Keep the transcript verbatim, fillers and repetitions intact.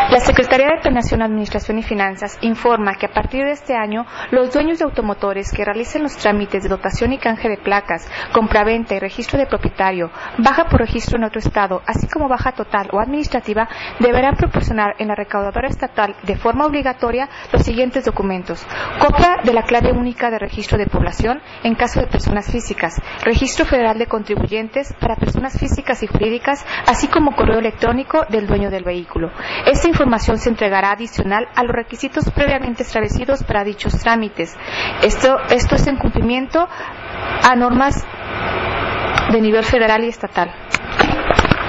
La Secretaría de Planeación, Administración y Finanzas informa que a partir de este año, los dueños de automotores que realicen los trámites de dotación y canje de placas, compraventa y registro de propietario, baja por registro en otro estado, así como baja total o administrativa, deberán proporcionar en la recaudadora estatal de forma obligatoria los siguientes documentos: copia de la clave única de registro de población en caso de personas físicas, registro federal de contribuyentes para personas físicas y jurídicas, así como correo electrónico del dueño del vehículo. Esta información se entregará adicional a los requisitos previamente establecidos para dichos trámites. Esto, esto es en cumplimiento a normas de nivel federal y estatal.